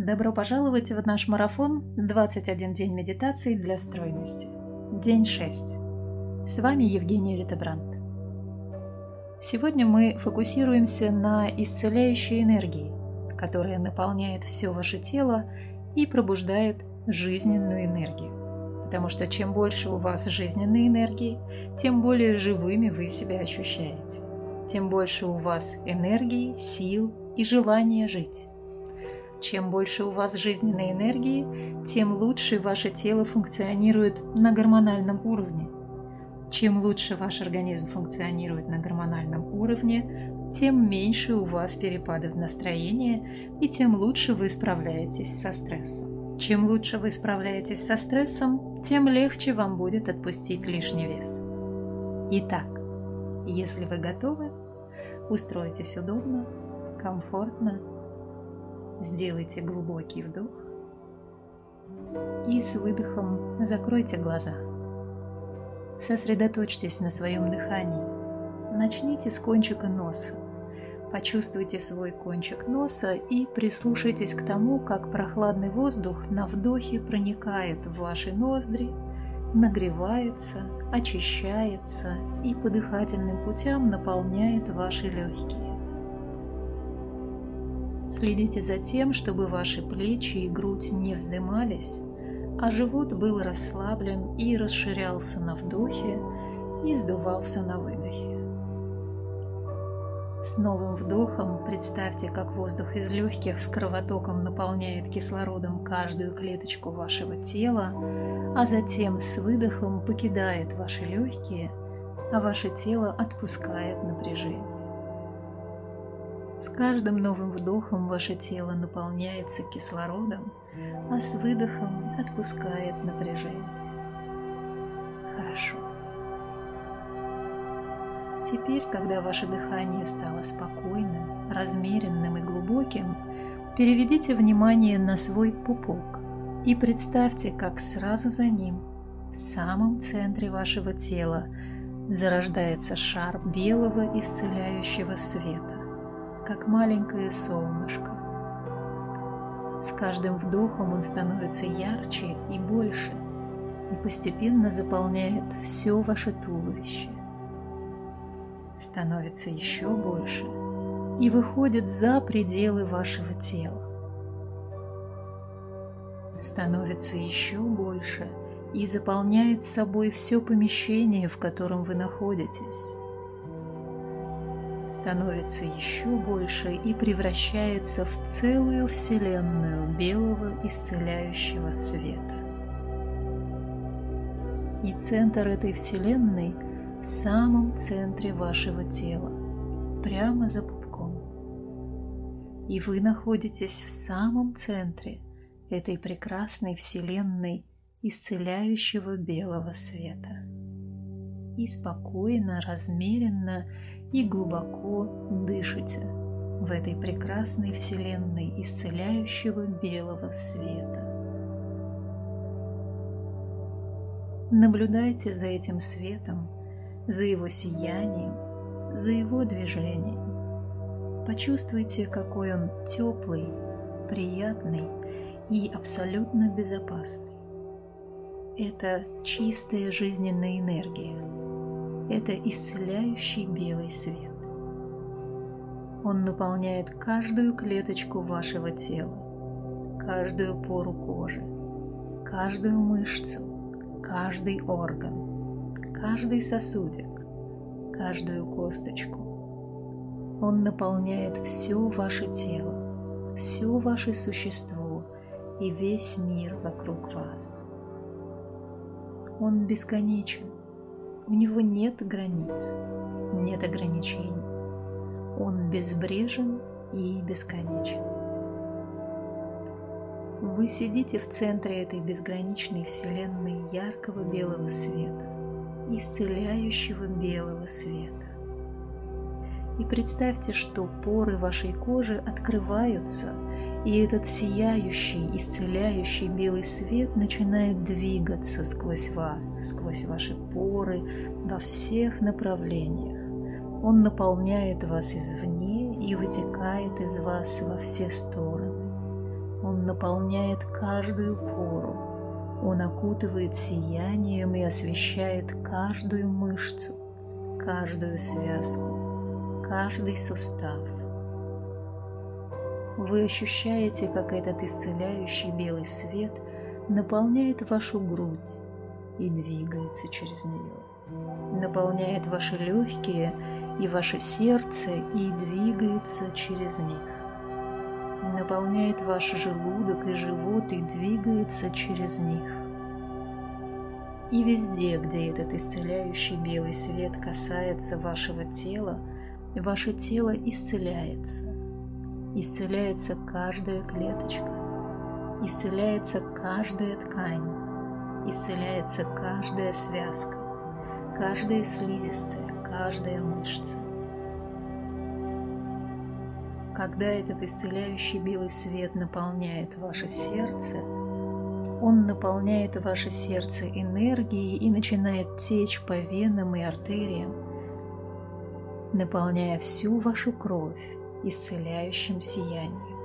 Добро пожаловать в наш марафон «21 день медитации для стройности». День 6. С вами Евгения Витебранд. Сегодня мы фокусируемся на исцеляющей энергии, которая наполняет все ваше тело и пробуждает жизненную энергию. Потому что чем больше у вас жизненной энергии, тем более живыми вы себя ощущаете. Тем больше у вас энергии, сил и желания жить. Чем больше у вас жизненной энергии, тем лучше ваше тело функционирует на гормональном уровне. Чем лучше ваш организм функционирует на гормональном уровне, тем меньше у вас перепадов настроения и тем лучше вы справляетесь со стрессом. Чем лучше вы справляетесь со стрессом, тем легче вам будет отпустить лишний вес. Итак, если вы готовы, устройтесь удобно, комфортно. Сделайте глубокий вдох и с выдохом закройте глаза. Сосредоточьтесь на своем дыхании. Начните с кончика носа. Почувствуйте свой кончик носа и прислушайтесь к тому, как прохладный воздух на вдохе проникает в ваши ноздри, нагревается, очищается и по дыхательным путям наполняет ваши легкие. Следите за тем, чтобы ваши плечи и грудь не вздымались, а живот был расслаблен и расширялся на вдохе и сдувался на выдохе. С новым вдохом представьте, как воздух из легких с кровотоком наполняет кислородом каждую клеточку вашего тела, а затем с выдохом покидает ваши легкие, а ваше тело отпускает напряжение. С каждым новым вдохом ваше тело наполняется кислородом, а с выдохом отпускает напряжение. Хорошо. Теперь, когда ваше дыхание стало спокойным, размеренным и глубоким, переведите внимание на свой пупок и представьте, как сразу за ним, в самом центре вашего тела, зарождается шар белого исцеляющего света, как маленькое солнышко. С каждым вдохом он становится ярче и больше и постепенно заполняет все ваше туловище. Становится еще больше и выходит за пределы вашего тела. Становится еще больше и заполняет собой все помещение, в котором вы находитесь. Становится еще больше и превращается в целую вселенную белого исцеляющего света. И центр этой вселенной в самом центре вашего тела, прямо за пупком. И вы находитесь в самом центре этой прекрасной вселенной исцеляющего белого света. И спокойно, размеренно и глубоко дышите в этой прекрасной вселенной исцеляющего белого света. Наблюдайте за этим светом, за его сиянием, за его движением. Почувствуйте, какой он теплый, приятный и абсолютно безопасный. Это чистая жизненная энергия. Это исцеляющий белый свет. Он наполняет каждую клеточку вашего тела, каждую пору кожи, каждую мышцу, каждый орган, каждый сосудик, каждую косточку. Он наполняет все ваше тело, все ваше существо и весь мир вокруг вас. Он бесконечен. У него нет границ, нет ограничений. Он безбрежен и бесконечен. Вы сидите в центре этой безграничной вселенной яркого белого света, исцеляющего белого света. И представьте, что поры вашей кожи открываются, и этот сияющий, исцеляющий белый свет начинает двигаться сквозь вас, сквозь ваши поры, во всех направлениях. Он наполняет вас извне и вытекает из вас во все стороны. Он наполняет каждую пору. Он окутывает сиянием и освещает каждую мышцу, каждую связку, каждый сустав. Вы ощущаете, как этот исцеляющий белый свет наполняет вашу грудь и двигается через нее, наполняет ваши легкие и ваше сердце и двигается через них, наполняет ваш желудок и живот и двигается через них. И везде, где этот исцеляющий белый свет касается вашего тела, ваше тело исцеляется. Исцеляется каждая клеточка, исцеляется каждая ткань, исцеляется каждая связка, каждая слизистая, каждая мышца. Когда этот исцеляющий белый свет наполняет ваше сердце, он наполняет ваше сердце энергией и начинает течь по венам и артериям, наполняя всю вашу кровь исцеляющим сиянием.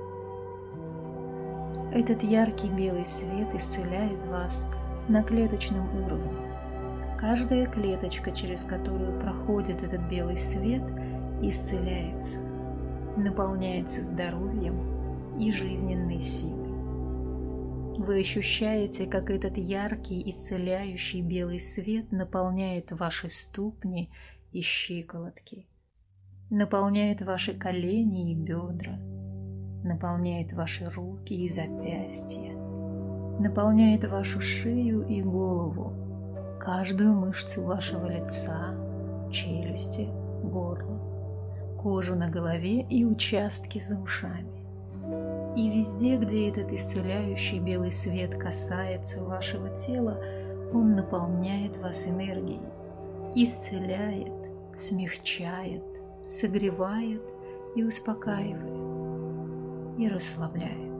Этот яркий белый свет исцеляет вас на клеточном уровне. Каждая клеточка, через которую проходит этот белый свет, исцеляется, наполняется здоровьем и жизненной силой. Вы ощущаете, как этот яркий, исцеляющий белый свет наполняет ваши ступни и щиколотки, наполняет ваши колени и бедра, наполняет ваши руки и запястья, наполняет вашу шею и голову, каждую мышцу вашего лица, челюсти, горла, кожу на голове и участки за ушами. И везде, где этот исцеляющий белый свет касается вашего тела, он наполняет вас энергией, исцеляет, смягчает, согревает и успокаивает, и расслабляет.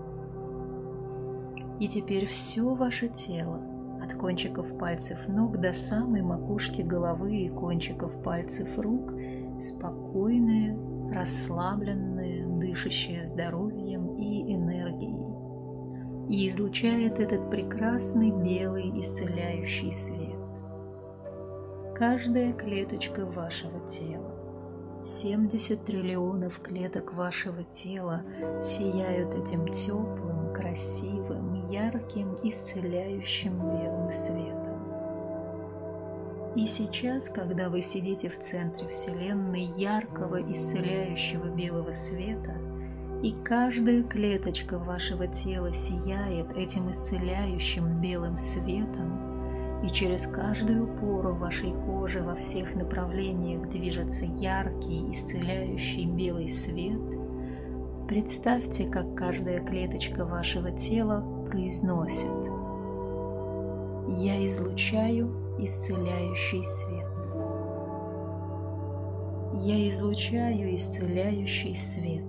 И теперь все ваше тело, от кончиков пальцев ног до самой макушки головы и кончиков пальцев рук, спокойное, расслабленное, дышащее здоровьем и энергией, и излучает этот прекрасный белый исцеляющий свет. Каждая клеточка вашего тела, 70 триллионов клеток вашего тела сияют этим теплым, красивым, ярким, исцеляющим белым светом. И сейчас, когда вы сидите в центре Вселенной яркого, исцеляющего белого света, и каждая клеточка вашего тела сияет этим исцеляющим белым светом, и через каждую пору вашей кожи во всех направлениях движется яркий, исцеляющий белый свет, представьте, как каждая клеточка вашего тела произносит: «Я излучаю исцеляющий свет. Я излучаю исцеляющий свет».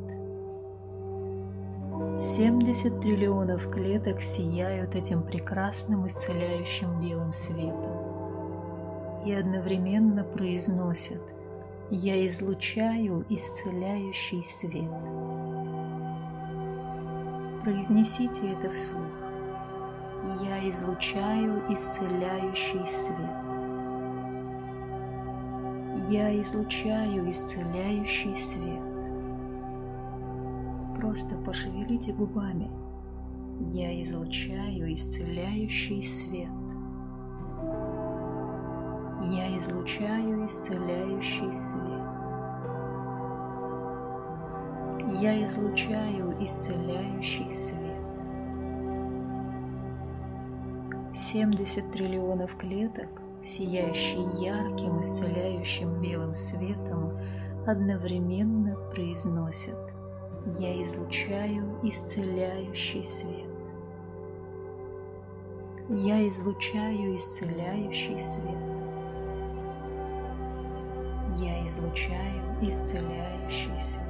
70 триллионов клеток сияют этим прекрасным исцеляющим белым светом и одновременно произносят: «Я излучаю исцеляющий свет». Произнесите это вслух. Я излучаю исцеляющий свет. Я излучаю исцеляющий свет. Просто пошевелите губами. Я излучаю исцеляющий свет. Я излучаю исцеляющий свет. Я излучаю исцеляющий свет. 70 триллионов клеток, сияющие ярким, исцеляющим белым светом, одновременно произносят: «Я излучаю исцеляющий свет. Я излучаю исцеляющий свет. Я излучаю исцеляющий свет».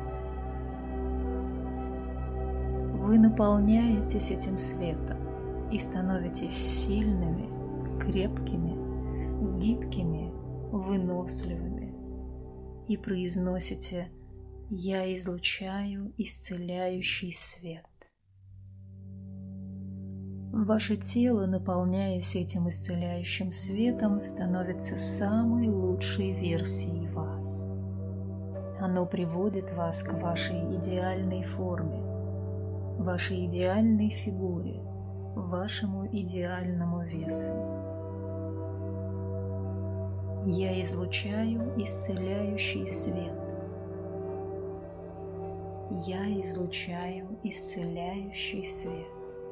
Вы наполняетесь этим светом и становитесь сильными, крепкими, гибкими, выносливыми и произносите: «Я излучаю исцеляющий свет. Ваше тело, наполняясь этим исцеляющим светом, становится самой лучшей версией вас. Оно приводит вас к вашей идеальной форме, вашей идеальной фигуре, вашему идеальному весу. Я излучаю исцеляющий свет. Я излучаю исцеляющий свет.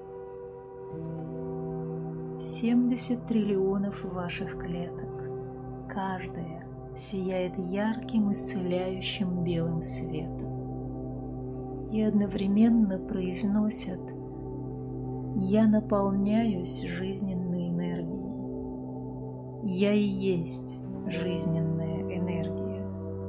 70 триллионов ваших клеток, каждая сияет ярким исцеляющим белым светом и одновременно произносят: «Я наполняюсь жизненной энергией. Я и есть жизненная энергия».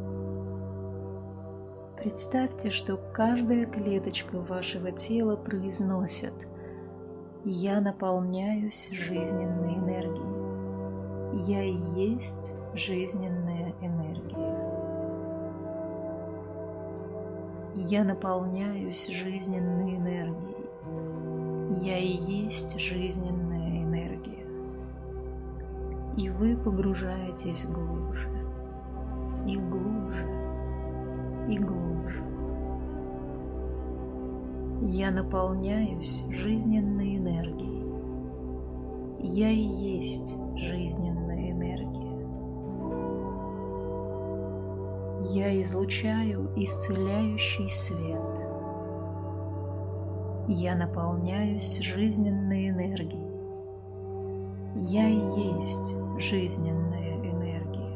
Представьте, что каждая клеточка вашего тела произносит: «Я наполняюсь жизненной энергией. Я и есть жизненная энергия. Я наполняюсь жизненной энергией. Я и есть жизненная энергия». И вы погружаетесь глубже, и глубже, и глубже. Я наполняюсь жизненной энергией. Я и есть жизненная энергия. Я излучаю исцеляющий свет. Я наполняюсь жизненной энергией. Я и есть жизненная энергия.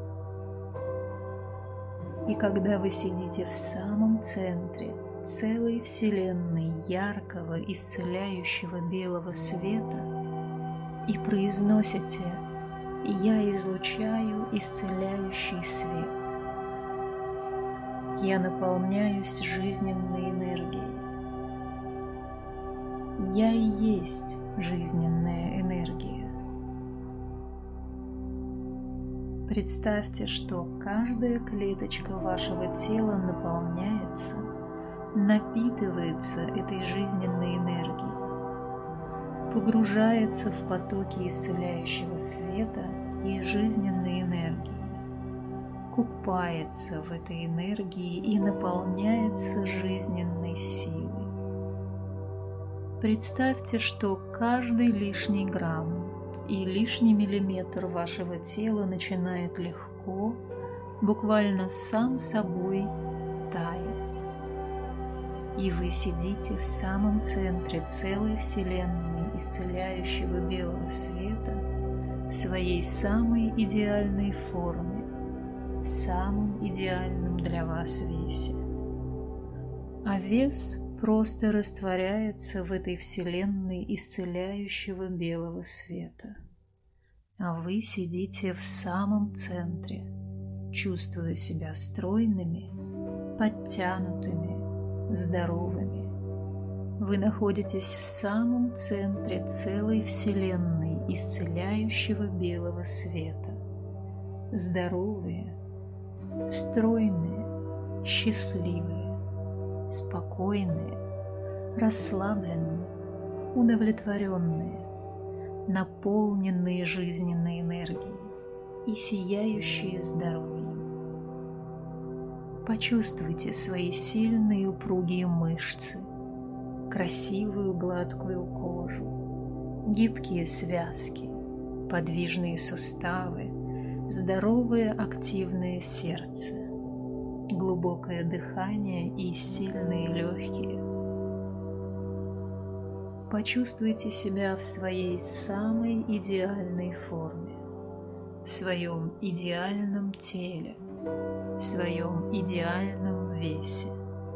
И когда вы сидите в самом центре целой вселенной яркого, исцеляющего белого света и произносите: «Я излучаю исцеляющий свет. Я наполняюсь жизненной энергией. Я и есть жизненная энергия». Представьте, что каждая клеточка вашего тела наполняется, напитывается этой жизненной энергией, погружается в потоки исцеляющего света и жизненной энергии, купается в этой энергии и наполняется жизненной силой. Представьте, что каждый лишний грамм и лишний миллиметр вашего тела начинает легко, буквально сам собой таять. И вы сидите в самом центре целой вселенной исцеляющего белого света в своей самой идеальной форме, в самом идеальном для вас весе. А вес просто растворяется в этой вселенной исцеляющего белого света. А вы сидите в самом центре, чувствуя себя стройными, подтянутыми, здоровыми. Вы находитесь в самом центре целой вселенной исцеляющего белого света. Здоровые, стройные, счастливые, спокойные, расслабленные, удовлетворенные, наполненные жизненной энергией и сияющие здоровьем. Почувствуйте свои сильные упругие мышцы, красивую гладкую кожу, гибкие связки, подвижные суставы, здоровое активное сердце, глубокое дыхание и сильные легкие. Почувствуйте себя в своей самой идеальной форме, в своем идеальном теле, в своем идеальном весе.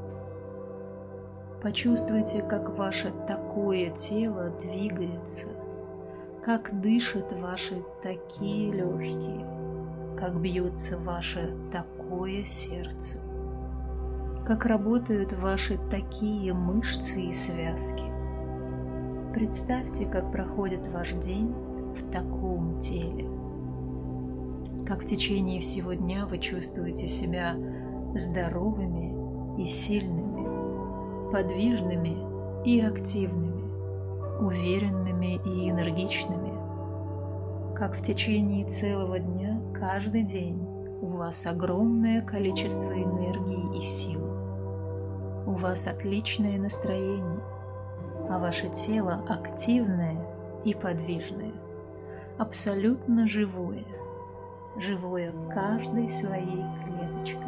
Почувствуйте, как ваше такое тело двигается, как дышат ваши такие легкие, как бьется ваше такое сердце, как работают ваши такие мышцы и связки. Представьте, как проходит ваш день в таком теле, как в течение всего дня вы чувствуете себя здоровыми и сильными, подвижными и активными, уверенными и энергичными. Как в течение целого дня, каждый день у вас огромное количество энергии и сил. У вас отличное настроение, а ваше тело активное и подвижное, абсолютно живое, живое каждой своей клеточкой.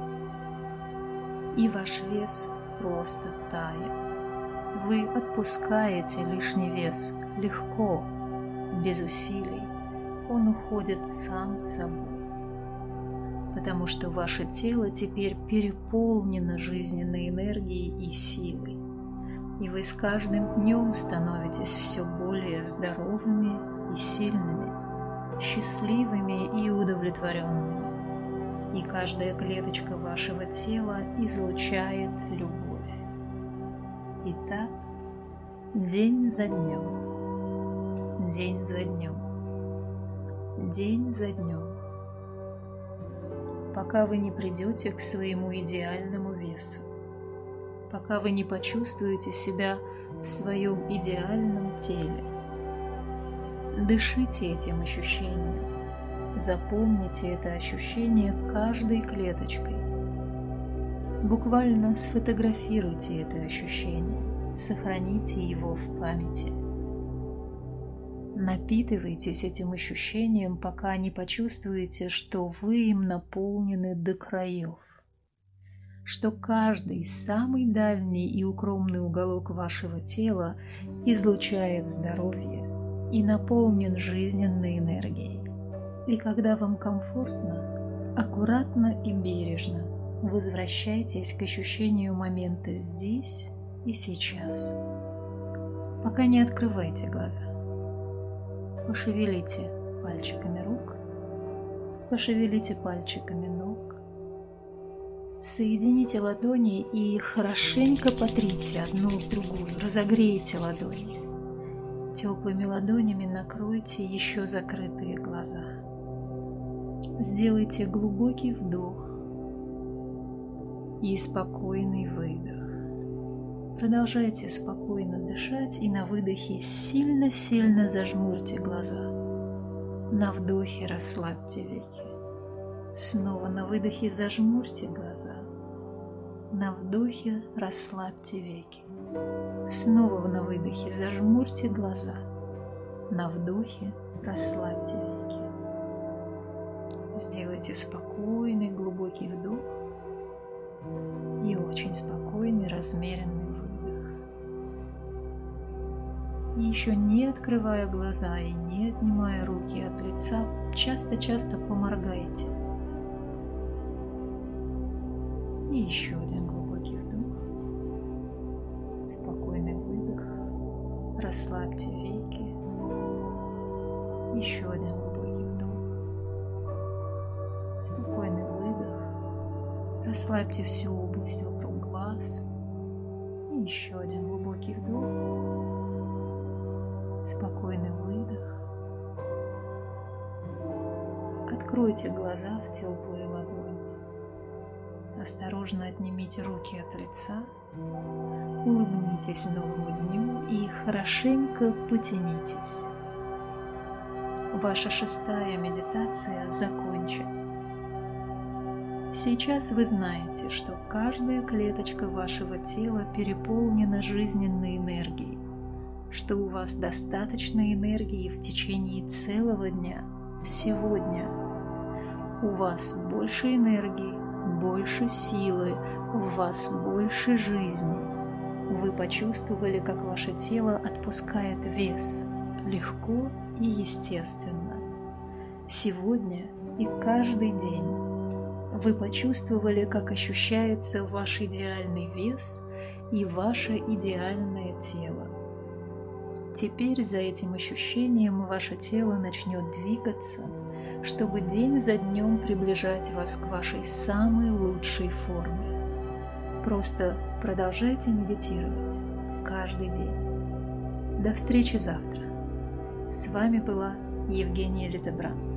И ваш вес просто тает. Вы отпускаете лишний вес легко, без усилий. Он уходит сам собой. Потому что ваше тело теперь переполнено жизненной энергией и силой. И вы с каждым днем становитесь все более здоровыми и сильными, счастливыми и удовлетворенными. И каждая клеточка вашего тела излучает любовь. И так, день за днем, день за днем, день за днем, пока вы не придете к своему идеальному весу, пока вы не почувствуете себя в своем идеальном теле. Дышите этим ощущением. Запомните это ощущение каждой клеточкой. Буквально сфотографируйте это ощущение, сохраните его в памяти. Напитывайтесь этим ощущением, пока не почувствуете, что вы им наполнены до краев, что каждый самый дальний и укромный уголок вашего тела излучает здоровье и наполнен жизненной энергией. И когда вам комфортно, аккуратно и бережно возвращайтесь к ощущению момента здесь и сейчас. Пока не открывайте глаза. Пошевелите пальчиками рук, пошевелите пальчиками ног. Соедините ладони и хорошенько потрите одну в другую, разогрейте ладони. Теплыми ладонями накройте еще закрытые глаза. Сделайте глубокий вдох и спокойный выдох. Продолжайте спокойно дышать и на выдохе сильно-сильно зажмурьте глаза. На вдохе расслабьте веки. Снова на выдохе зажмурьте глаза. На вдохе расслабьте веки. Снова на выдохе зажмурьте глаза. На вдохе расслабьте веки. Сделайте спокойный глубокий вдох и очень спокойный размеренный выдох. И еще не открывая глаза и не отнимая руки от лица, часто-часто поморгайте. И еще один глубокий вдох, спокойный выдох, расслабьте веки. Еще один глубокий вдох, спокойный выдох, расслабьте всю область вокруг глаз. И еще один глубокий вдох, спокойный выдох. Откройте глаза в теплые ладони. Осторожно отнимите руки от лица, улыбнитесь новому дню и хорошенько потянитесь. Ваша 6-я медитация закончена. Сейчас вы знаете, что каждая клеточка вашего тела переполнена жизненной энергией, что у вас достаточно энергии в течение целого дня, всего дня. У вас больше энергии, больше силы, в вас больше жизни. Вы почувствовали, как ваше тело отпускает вес, легко и естественно. Сегодня и каждый день вы почувствовали, как ощущается ваш идеальный вес и ваше идеальное тело. Теперь за этим ощущением ваше тело начнет двигаться, чтобы день за днем приближать вас к вашей самой лучшей форме. Просто продолжайте медитировать каждый день. До встречи завтра. С вами была Евгения Литебрант.